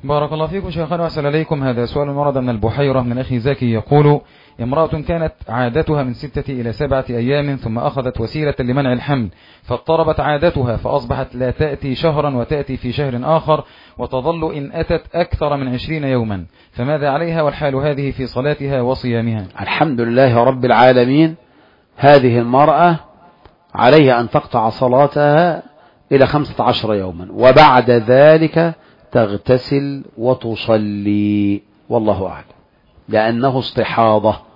بارك الله فيكم شيخنا وأحسن إليكم. هذا سؤال ورد من البحيرة من أخي زكي يقول: امرأة كانت عادتها من 6 إلى 7 أيام ثم أخذت وسيلة لمنع الحمل، فاضطربت عادتها فأصبحت لا تأتي شهرا وتأتي في شهر آخر، وتظل إن أتت أكثر من 20 يوما، فماذا عليها والحال هذه في صلاتها وصيامها؟ الحمد لله رب العالمين. هذه المرأة عليها أن تقطع صلاتها إلى 15 يوما، وبعد ذلك تغتسل وتصلي، والله أعلم، لأنه استحاضة.